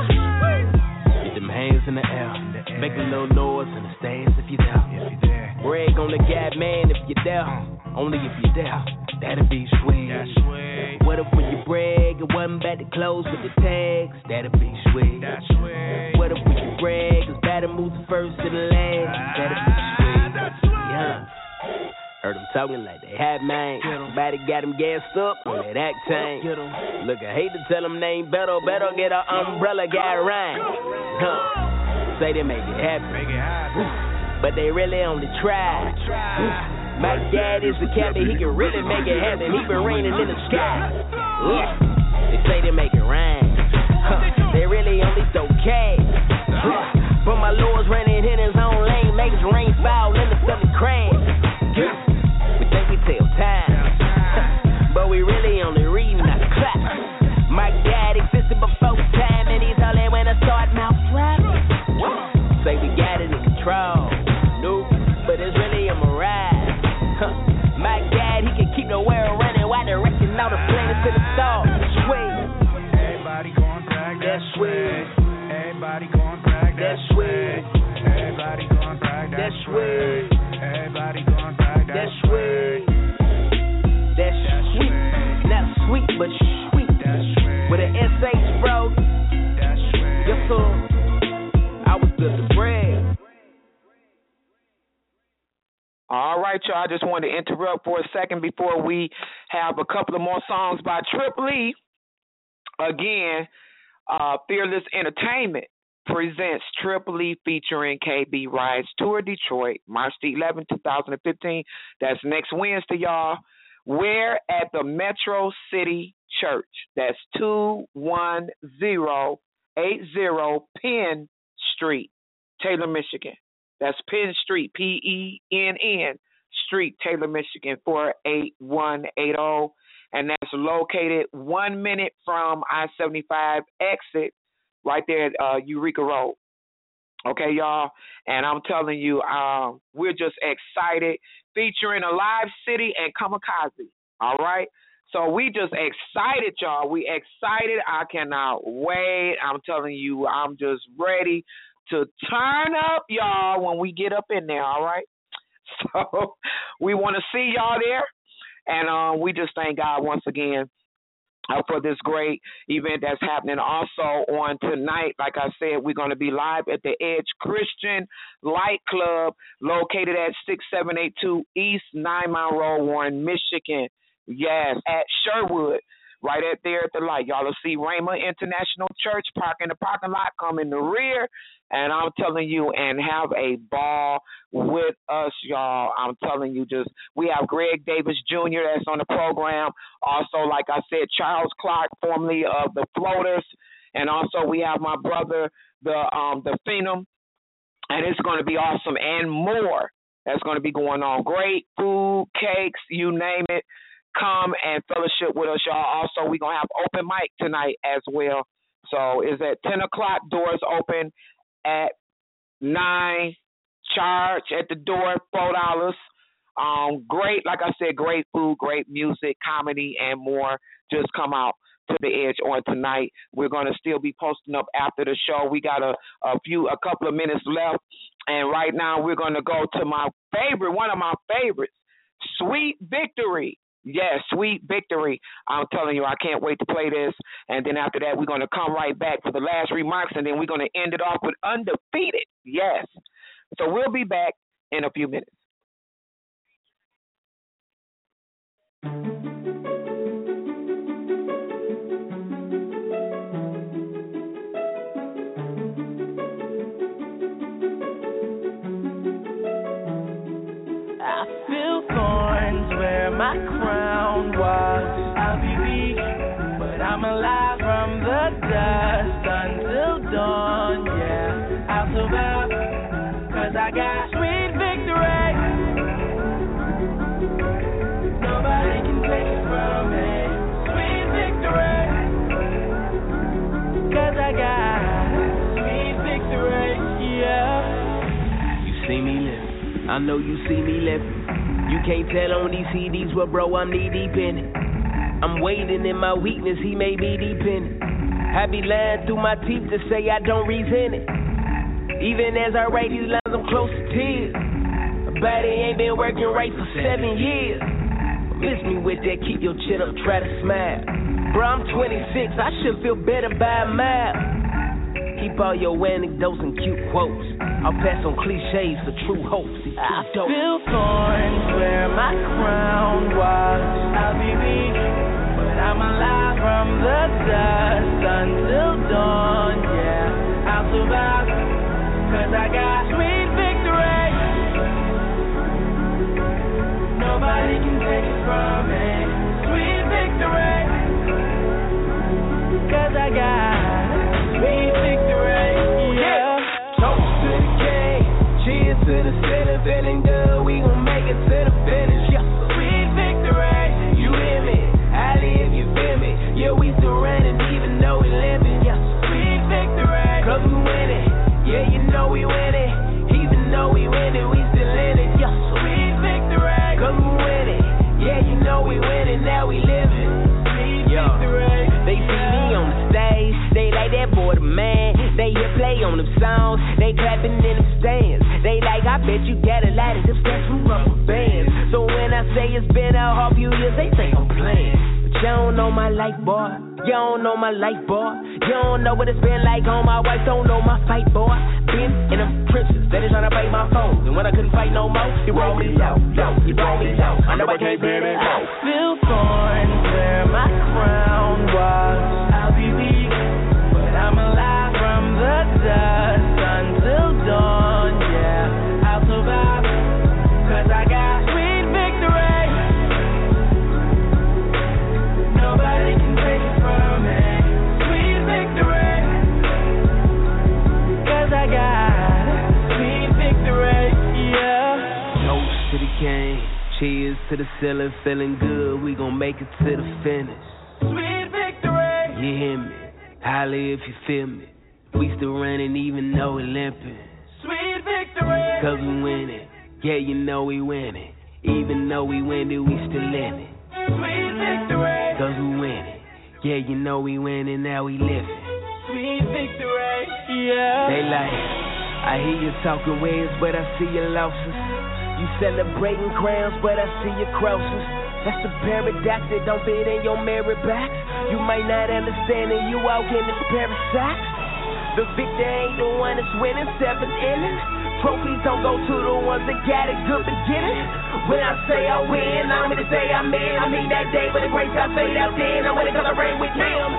Get them hands in the air, make a little noise in the stands if you're there. Brag on the guy, man, if you're there. Only if you're there, that'll be sweet. What if when you brag, it wasn't about to close with the tags? That'll be sweet. What if when you brag, it's better move the first to the last? That'll be sweet. Yeah. Heard them talking like they had man. Somebody got them gassed up on that octane. Look, I hate to tell them they ain't better, better get an umbrella, got rain. Huh. Say they make it happen, but they really only try. My dad is the captain, he can really make it happen. He been raining in the sky. Yeah. They say they make it rain. Huh. They really only throw cash. Huh. But my Lord's running in his own lane, makes rain fall in the sunny crash. Yeah. We think we tell time, but we really only reading our clock. My dad existed before time, and he's only when I start mouth flapping. Say we got it in control, no, but it's really a mirage. Huh. My dad, he can keep the world running while directing all the planets to the stars. Sweet. Everybody gon' brag, that's sweet. Everybody gon' brag, that's sweet. Everybody gon' brag, that's sweet. Everybody gon' brag, that's sweet. That's sweet. Not sweet, but sweet. All right, y'all. I just wanted to interrupt for a second before we have a couple of more songs by Triple E. Again, uh, Fearless Entertainment presents Triple E featuring K B Rise Tour Detroit, March the eleventh, twenty fifteen. That's next Wednesday, y'all. Where at the Metro City Church. That's two one zero eight zero Penn Street, Taylor, Michigan. That's Penn Street, P E N N Street, Taylor, Michigan, four eight one eight zero. And that's located one minute from I seventy-five exit right there at uh, Eureka Road. Okay, y'all? And I'm telling you, um, we're just excited, featuring Alive City and Kamikaze. All right? So we just excited, y'all. We excited. I cannot wait. I'm telling you, I'm just ready to turn up, y'all, when we get up in there, all right? So we want to see y'all there. And uh, we just thank God once again uh, for this great event that's happening. Also on tonight, like I said, we're going to be live at the Edge Christian Light Club located at six seven eight two East Nine Mile Road, Warren, Michigan. Yes, at Sherwood, right at there at the light. Y'all will see Rhema International Church park in the parking lot, come in the rear. And I'm telling you, and have a ball with us, y'all. I'm telling you, just we have Greg Davis Junior that's on the program. Also, like I said, Charles Clark, formerly of the Floaters. And also we have my brother, the um the Phenom. And it's going to be awesome and more that's going to be going on. Great food, cakes, you name it. Come and fellowship with us, y'all. Also, we're going to have open mic tonight as well. So it's at ten o'clock, doors open. At nine, charge at the door, four dollars. Um, great, like I said, great food, great music, comedy, and more. Just come out to the Edge on tonight. We're gonna still be posting up after the show. We got a, a few, a couple of minutes left, and right now we're gonna go to my favorite, one of my favorites, Sweet Victory. Yes, Sweet Victory. I'm telling you, I can't wait to play this. And then after that, we're going to come right back for the last remarks, and then we're going to end it off with Undefeated. Yes. So we'll be back in a few minutes. I feel thorns where my crown was. I'll be weak, but I'm alive from the dust until dawn. Yeah, I'll survive, cause I got sweet victory. Nobody can take it from me. Sweet victory, cause I got sweet victory. Yeah. You see me live, I know you see me living. You can't tell on these C Ds, well, bro, I'm knee deep in it. I'm waiting in my weakness, he may be deep in it. I be lying through my teeth to say I don't resent it. Even as I write these lines, I'm close to tears. My body ain't been working right for seven years. Miss me with that, keep your chin up, try to smile. Bro, I'm twenty-six, I should feel better by a mile. Keep all your anecdotes and cute quotes. I'll pass on cliches for true hopes. I dope. Feel thorns where my crown was. I'll be weak, but I'm alive from the dust until dawn. Yeah, I'll survive, cause I got sweet victory. Nobody can take it from me. Sweet victory, cause I got sweet victory. Yeah. Toast to the king, cheers to the city, feeling good, we gon' make it to the finish. Yeah. Sweet victory, you hear me? I live, you feel me? Yeah, we still running even though we living. Yeah. Sweet victory, cause we winning. Yeah, you know we winning. Even though we winning, we still in it. Yeah. Sweet victory, cause we winning. Yeah, you know we winning, now we living. Sweet yeah. victory. They see me on the stage, they like that boy the man. They hear play on them songs, they clapping in them stands. They like, I bet you got a lot of them steps from rubber bands. So when I say it's been a half few years, they think I'm playing. But You don't know my life, boy. You don't know my life, boy. You don't know what it's been like on my wife. Don't know my fight, boy. Been in them trenches, steady trying to bite my phone. And when I couldn't fight no more, he rolled me low, low. He rolled me low. I know I can't bear it out. Feel thorns where my crown was. I'll be weak, but I'm alive from the dust until dawn. Yeah, I'll survive, cause I got sweet victory. Nobody can take it from me. Sweet victory, cause I got sweet victory. Yeah. Toast to the game, cheers to the ceiling, feeling good. We gon' make it to the finish. Sweet victory, you hear me? Holla if you feel me. We still running even though we limping. Sweet victory, cause we winning. Yeah, you know we winning. Even though we win it, we still in it. Sweet victory, cause we winning. Yeah, you know we winning, now we living. Sweet victory, yeah. They like, I hear you talking ways, but I see your losses. You celebrating crowns, but I see your crosses. That's the paradox that don't fit in your merit box. You might not understand it, you out in this parasite. The victor ain't the one that's winning seventh inning. Trophies don't go to the ones that got a good beginning. When I say I win, I'm gonna say I'm in. I mean that day when the grace I fade out then. I'm gonna come rain with him.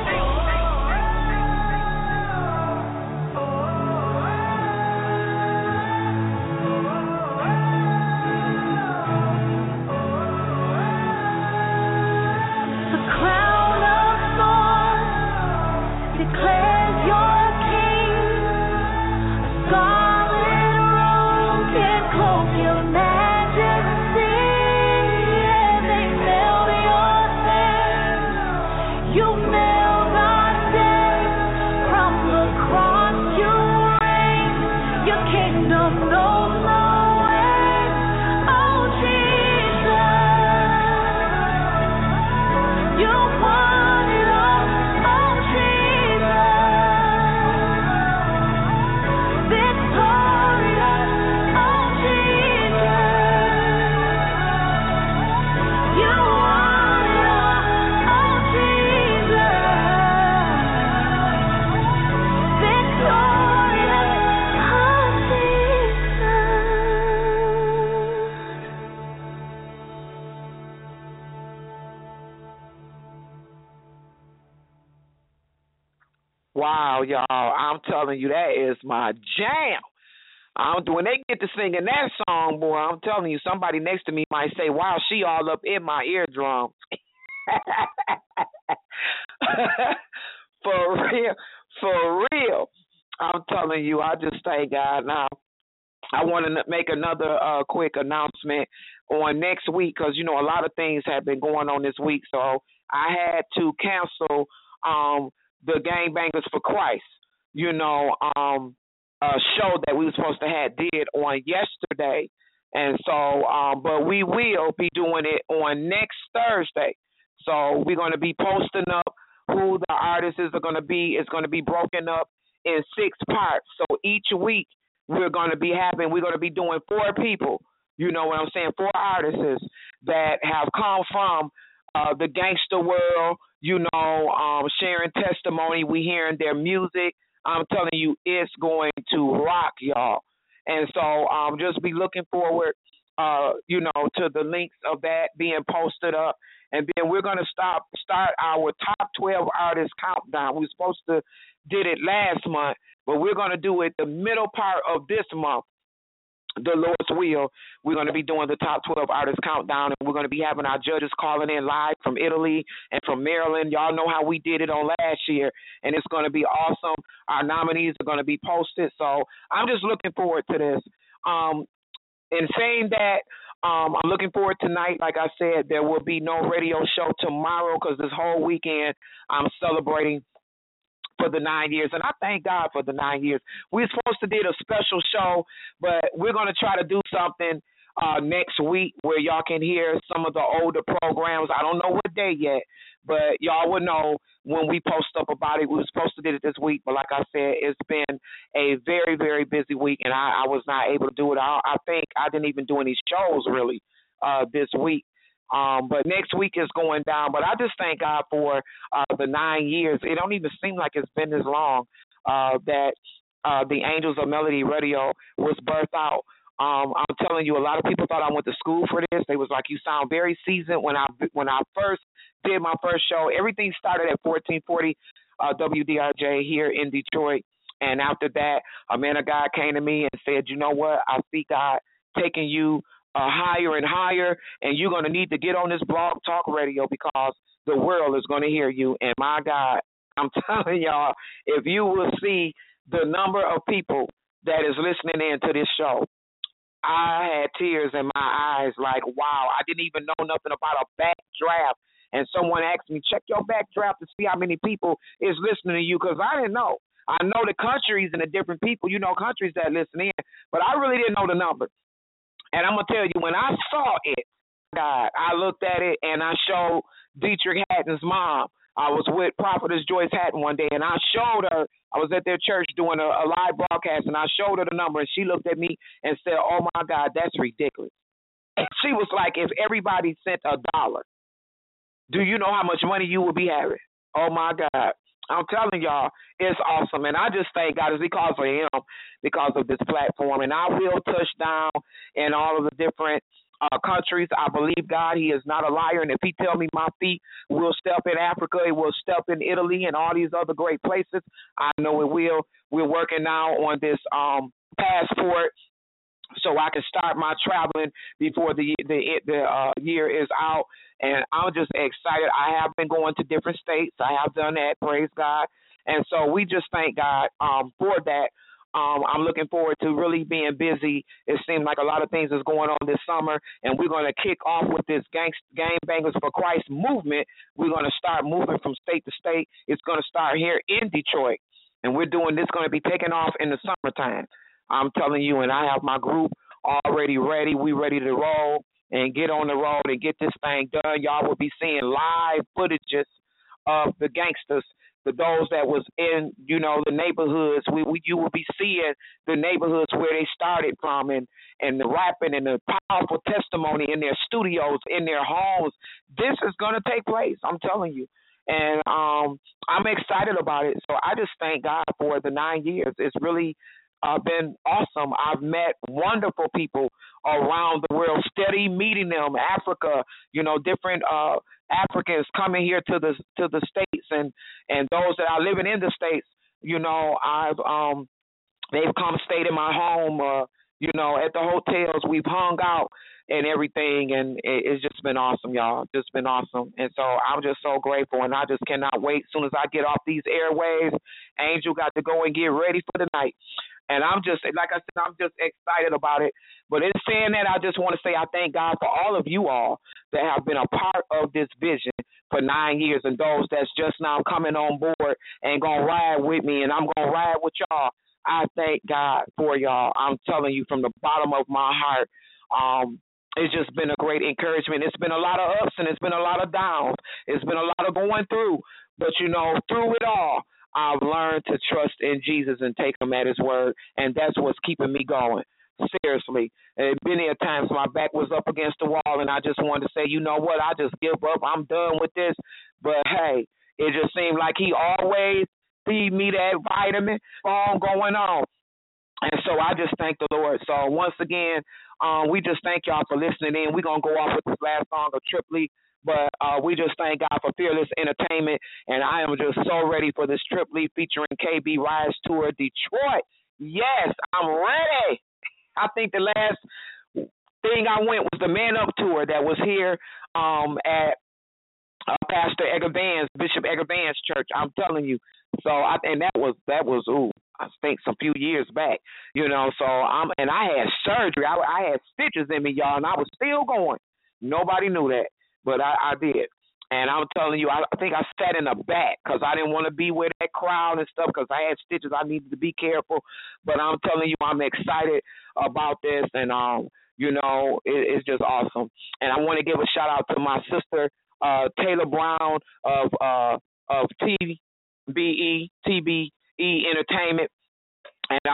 Wow, y'all, I'm telling you, that is my jam. I'm, when they get to singing that song, boy, I'm telling you, somebody next to me might say, wow, she all up in my eardrum. For real, for real. I'm telling you, I just thank God. Now, I want to make another uh, quick announcement on next week because, you know, a lot of things have been going on this week, so I had to cancel um, the Gangbangers for Christ, you know, um, a show that we were supposed to have did on yesterday. And so, um, but we will be doing it on next Thursday. So we're going to be posting up who the artists are going to be. It's going to be broken up in six parts. So each week we're going to be having, we're going to be doing four people, you know what I'm saying, four artists that have come from uh, the gangster world, you know, um, sharing testimony. We hearing their music. I'm telling you, it's going to rock, y'all. And so um, just be looking forward, uh, you know, to the links of that being posted up. And then we're going to stop start our top twelve artists countdown. We were supposed to did it last month, but we're going to do it the middle part of this month. The Lord's will, we're going to be doing the top twelve artists countdown, and we're going to be having our judges calling in live from Italy and from Maryland. Y'all know how we did it on last year, and it's going to be awesome. Our nominees are going to be posted, so I'm just looking forward to this. Um, in saying that, um, I'm looking forward tonight. Like I said, there will be no radio show tomorrow because this whole weekend I'm celebrating for the nine years, and I thank God for the nine years. We're supposed to did a special show, but we're going to try to do something uh, next week where y'all can hear some of the older programs. I don't know what day yet, but y'all will know when we post up about it. We were supposed to do it this week, but like I said, it's been a very, very busy week, and I, I was not able to do it. I, I think I didn't even do any shows really uh, this week. Um, but next week is going down. But I just thank God for uh, the nine years. It don't even seem like it's been this long uh, that uh, the Angels of Melody Radio was birthed out. Um, I'm telling you, a lot of people thought I went to school for this. They was like, "You sound very seasoned." When I when I first did my first show, everything started at fourteen forty uh, W D R J here in Detroit. And after that, a man of God came to me and said, "You know what? I see God taking you uh, higher and higher, and you're going to need to get on this blog talk radio because the world is going to hear you." And my God, I'm telling y'all, if you will see the number of people that is listening in to this show, I had tears in my eyes like, wow, I didn't even know nothing about a backdraft. And someone asked me, check your backdraft to see how many people is listening to you, because I didn't know. I know the countries and the different people, you know, countries that listen in, but I really didn't know the number. And I'm going to tell you, when I saw it, God, I looked at it and I showed Dietrich Hatton's mom. I was with Prophetess Joyce Hatton one day, and I showed her, I was at their church doing a, a live broadcast, and I showed her the number, and she looked at me and said, "Oh, my God, that's ridiculous." And she was like, if everybody sent a dollar, do you know how much money you will be having? Oh, my God. I'm telling y'all, it's awesome. And I just thank God, it's because of him, because of this platform. And I will touch down in all of the different uh, countries. I believe God, he is not a liar. And if he tell me my feet will step in Africa, it will step in Italy and all these other great places, I know it will. We're working now on this um, passport so I can start my traveling before the the, the uh, year is out. And I'm just excited. I have been going to different states. I have done that, praise God. And so we just thank God um, for that. Um, I'm looking forward to really being busy. It seems like a lot of things is going on this summer, and we're going to kick off with this gang, Gang Bangers for Christ movement. We're going to start moving from state to state. It's going to start here in Detroit, and we're doing this going to be taking off in the summertime. I'm telling you, and I have my group already ready. We ready to roll and get on the road and get this thing done. Y'all will be seeing live footages of the gangsters, the those that was in, you know, the neighborhoods. We, we you will be seeing the neighborhoods where they started from, and, and the rapping and the powerful testimony in their studios, in their homes. This is going to take place, I'm telling you. And um, I'm excited about it. So I just thank God for the nine years. It's really uh, been awesome. I've met wonderful people around the world, steady meeting them, Africa, you know, different uh, Africans coming here to the to the States, and, and those that are living in the States, you know, I've um, they've come stayed in my home, uh, you know, at the hotels. We've hung out and everything, and it, it's just been awesome, y'all. Just been awesome. And so I'm just so grateful, and I just cannot wait. As soon as I get off these airwaves, Angel got to go and get ready for the night. And I'm just, like I said, I'm just excited about it. But in saying that, I just want to say I thank God for all of you all that have been a part of this vision for nine years, and those that's just now coming on board and going to ride with me, and I'm going to ride with y'all. I thank God for y'all. I'm telling you from the bottom of my heart. Um, it's just been a great encouragement. It's been a lot of ups and it's been a lot of downs. It's been a lot of going through. But, you know, through it all, I've learned to trust in Jesus and take him at his word, and that's what's keeping me going. Seriously. And many a times my back was up against the wall, and I just wanted to say, you know what, I just give up. I'm done with this. But, hey, it just seemed like he always feed me that vitamin on going on. And so I just thank the Lord. So once again, um, we just thank y'all for listening in. We're going to go off with this last song of Triply. But uh, we just thank God for Fearless Entertainment, and I am just so ready for this Triply featuring K B Rise Tour Detroit. Yes, I'm ready. I think the last thing I went was the Man Up Tour that was here um, at uh, Pastor Edgar Vance, Bishop Edgar Vance Church. I'm telling you. So I and that was that was ooh. I think some few years back, you know. So I'm and I had surgery. I, I had stitches in me, y'all, and I was still going. Nobody knew that. But I, I did. And I'm telling you, I, I think I sat in the back because I didn't want to be with that crowd and stuff because I had stitches. I needed to be careful. But I'm telling you, I'm excited about this. And, um, you know, it, it's just awesome. And I want to give a shout-out to my sister, uh, Taylor Brown of uh, of T B E, T B E Entertainment. And I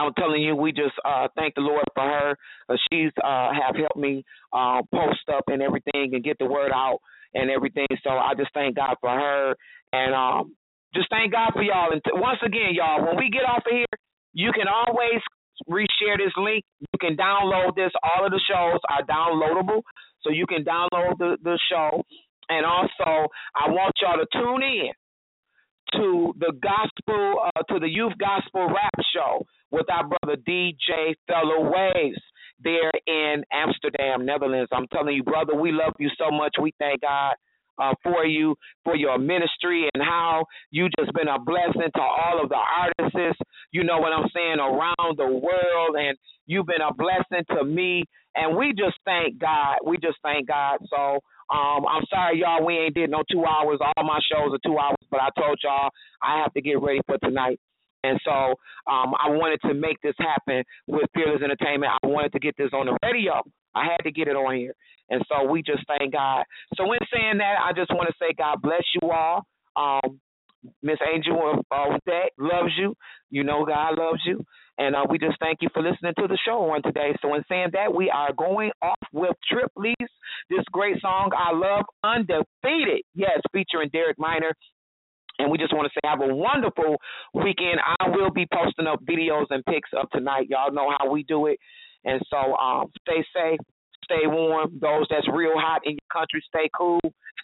I'm telling you, we just uh, thank the Lord for her. Uh, she's uh, have helped me uh, post up and everything and get the word out and everything. So I just thank God for her. And um, just thank God for y'all. And t- once again, y'all, when we get off of here, you can always reshare this link. You can download this. All of the shows are downloadable, so you can download the, the show. And also, I want y'all to tune in to the gospel, uh, to the youth gospel rap show with our brother D J Fellow Waves there in Amsterdam, Netherlands. I'm telling you, brother, we love you so much. We thank God Uh, for you, for your ministry, and how you just been a blessing to all of the artists, you know what I'm saying, around the world, and you've been a blessing to me, and we just thank God. We just thank God. So um, I'm sorry, y'all, we ain't did no two hours. All my shows are two hours, but I told y'all I have to get ready for tonight. And so um, I wanted to make this happen with Fearless Entertainment. I wanted to get this on the radio. I had to get it on here. And so we just thank God. So in saying that, I just want to say God bless you all. Um, Miss Angel uh, with that loves you. You know God loves you. And uh, we just thank you for listening to the show on today. So in saying that, we are going off with Trip Lee's, this great song, I Love, Undefeated. Yes, featuring Derek Minor. And we just want to say have a wonderful weekend. I will be posting up videos and pics up tonight. Y'all know how we do it. And so um, stay safe, stay warm. Those that's real hot in your country, stay cool.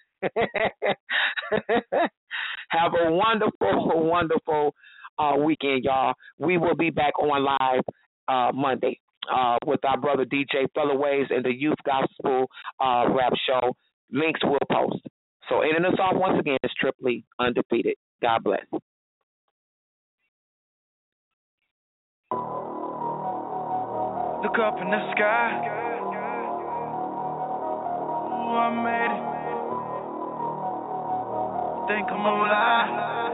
Have a wonderful, wonderful uh, weekend, y'all. We will be back on live uh, Monday uh, with our brother D J Fellaways and the Youth Gospel uh, Rap Show. Links will post. So ending us off once again is Trip Lee, Undefeated. God bless. Look up in the sky. Ooh, I made it. Think I'm gonna lie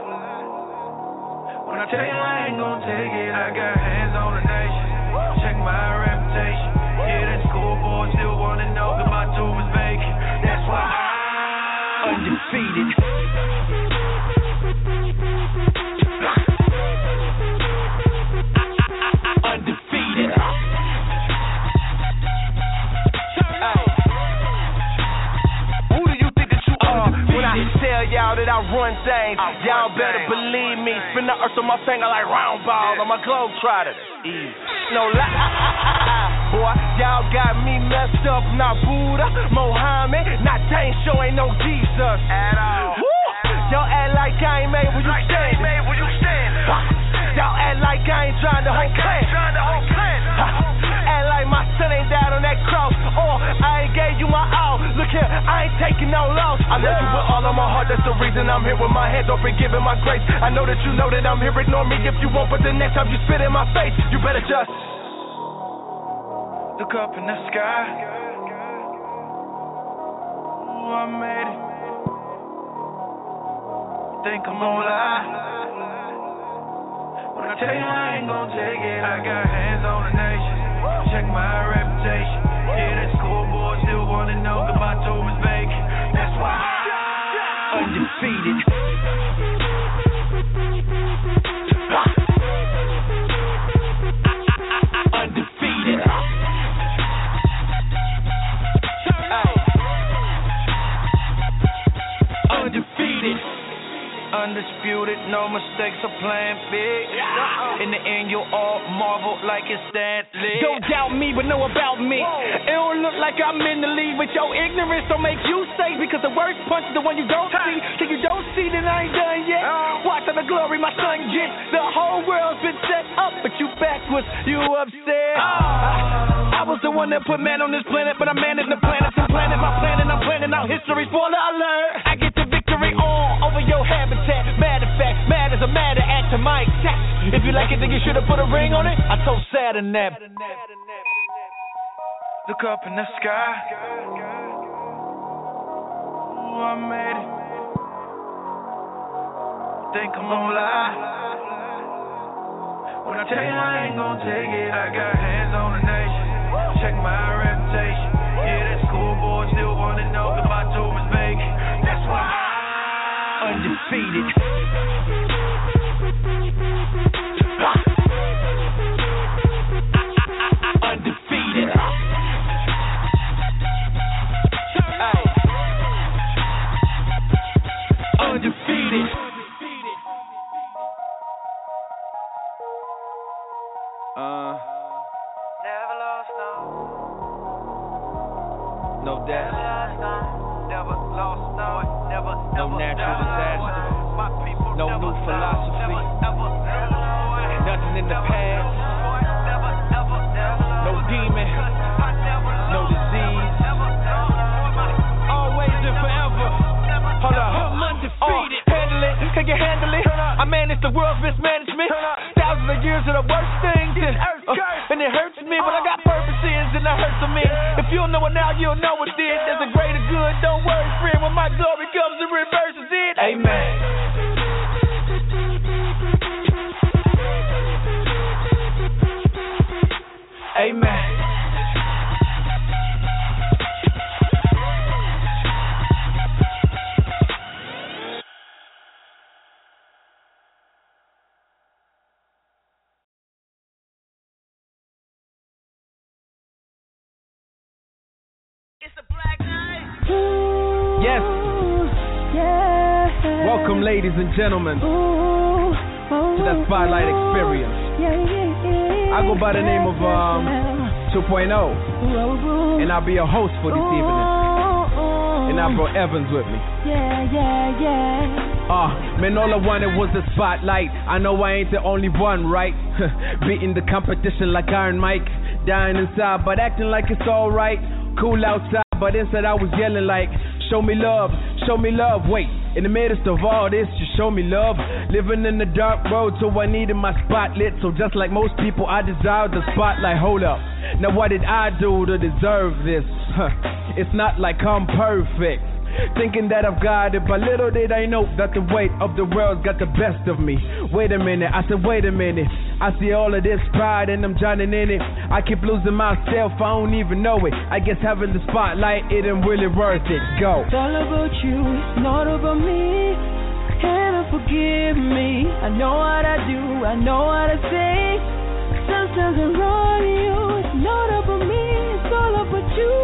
when I tell you I ain't gonna take it. I got hands on the nation. Check my reputation. Yeah, that school boy still wanna know that my tomb is vacant. That's why I'm undefeated. Undefeated. Who do you think that you are? When I tell y'all that I run things, y'all better believe me. Spin the earth on my finger like round ball on my globe trotter. Easy. No lie. Boy, y'all got me messed up. Not Buddha, Mohammed, not Dane Show, ain't no Jesus at all. Woo! Y'all act like I ain't made where you stand. Where you stand. Y'all act like I ain't trying to hold clan. Act like my son ain't died on that cross. Or I ain't gave you my all. Look here, I ain't taking no loss. I love you with all of my heart. That's the reason I'm here with my hands open, giving my grace. I know that you know that I'm here. Ignore me if you want, but the next time you spit in my face, you better just look up in the sky. Ooh, I made it. Think I'm gonna lie when I tell you I ain't gonna take it. I got hands on the nation. Check my reputation. Yeah, that schoolboy still wanna know that my tomb is vacant. That's why I'm undefeated. Undefeated. Undefeated. Undisputed, no mistakes, I'm playing big. In the end, you'll all marvel like it's Stanley. Don't doubt me, but know about me. It don't look like I'm in the lead, but your ignorance don't make you safe. Because the worst punch is the one you don't see. Till you don't see, then I ain't done yet. Watch all the glory my son gets. The whole world's been set up, but you backwards, you upset. I, I was the one that put man on this planet, but I managed the planets and planet my planet. I'm planning out history. Spoiler alert, I get the victory on over your habitat. Matter of fact, mad as a matter act to my exact. If you like it, then you should have put a ring on it. I told Saturn that. Look up in the sky. Ooh, I made it. Think I'm gonna lie when I tell you I ain't gonna take it. I got hands on the nation. Check my reputation. Yeah, that schoolboy still wanna know that my tomb is vacant. That's why I'm undefeated. Uh. No death. No natural disaster. No new philosophy. Nothing in the past. No demon. No disease. Always and forever. Hold up. I'm undefeated. Uh, handle it. Can you handle it? I manage the world's mismanagement. Thousands of years of the worst things. And, uh, and it hurts me, but I got purposes and I hurt some men. If you don't know it now, you'll know it then. There's a greater good. Don't worry, friend. When my glory comes, it reverses it. Amen. Amen. It's a black night. Yes. Yeah. Welcome, ladies and gentlemen, Ooh, oh, to the Spotlight Experience. Yeah, yeah, yeah. I go by the name of um, two point oh, and I'll be your host for this evening. And I brought Evans with me. Yeah, yeah, yeah. Ah, uh, man, all I wanted was the spotlight. I know I ain't the only one, right? Beating the competition like Iron Mike. Dying inside, but acting like it's alright. Cool outside, but inside I was yelling like, show me love, show me love. Wait, in the midst of all this, you show me love. Living in the dark road, so I needed my spot lit. So just like most people, I desire the spotlight. Hold up, now what did I do to deserve this? Huh. It's not like I'm perfect, thinking that I've got it, but little did I know that the weight of the world got the best of me. Wait a minute, I said wait a minute. I see all of this pride and I'm drowning in it. I keep losing myself, I don't even know it. I guess having the spotlight, it ain't really worth it. Go. It's all about you, it's not about me. Can you forgive me? I know what I do, I know what I say. Sometimes I'm wrong you, it's not about me, it's all about you.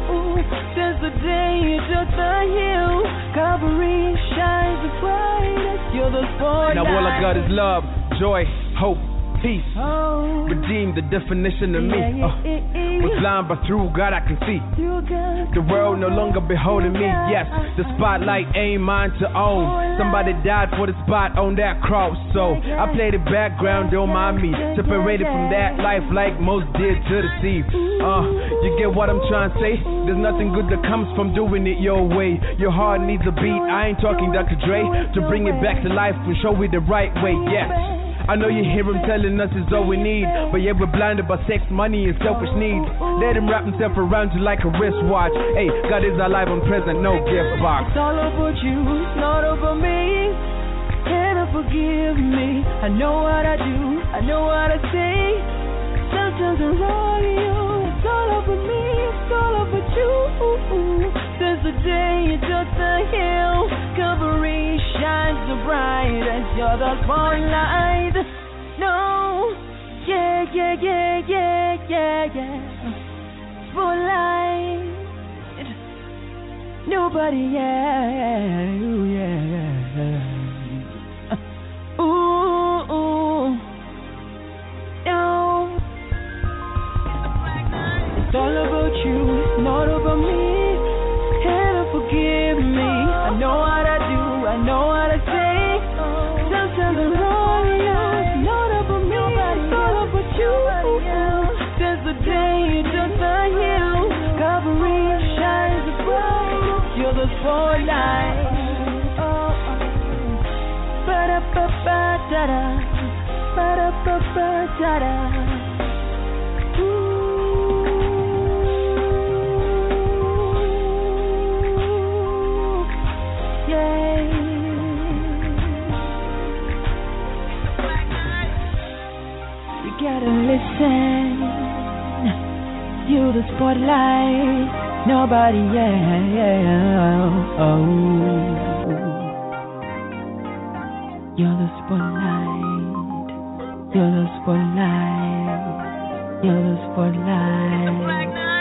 Since the day you took the hill, Calvary shines the brightest. You're the spotlight. Now all I got is love, joy, hope, peace. Oh. Redeem the definition of me. Yeah, yeah, uh, yeah, yeah. Was blind, but through God I can see. The world no longer beholding me. Yes, the spotlight ain't mine to own. Somebody died for the spot on that cross, so I play the background, don't mind me. Separated from that life like most did to the sea. Uh, you get what I'm trying to say? There's nothing good that comes from doing it your way. Your heart needs a beat. I ain't talking Doctor Dre to bring it back to life and show it the right way. Yes, I know you hear him telling us it's all we need, but yet we're blinded by sex, money, and selfish needs. Let him wrap himself around you like a wristwatch. Hey, God is alive and present, no gift box. It's all about you, it's not about me. Can you forgive me? I know what I do, I know what I say. Sometimes I'm wrong you, it's all about me, it's all about you. Since the day you took the hill, Calvary shines the brightest. You're the spotlight. No, yeah, yeah, yeah, yeah, yeah, yeah. Spotlight. Nobody, yeah, ooh, yeah. Ooh, ooh, no. It's all about you, it's not about me. Can you forgive me? I know what I do, I know what I say. Sometimes I'm wrong, it's not about me, it's all about you. Since the day you took the hill, Calvary shines the bright. You're the spotlight. Ba-da-ba-ba-da-da, ba-da-ba-ba-da-da. Gotta listen, you the spotlight, nobody, yeah, yeah, oh. You're the spotlight, you're the spotlight, you're the spotlight.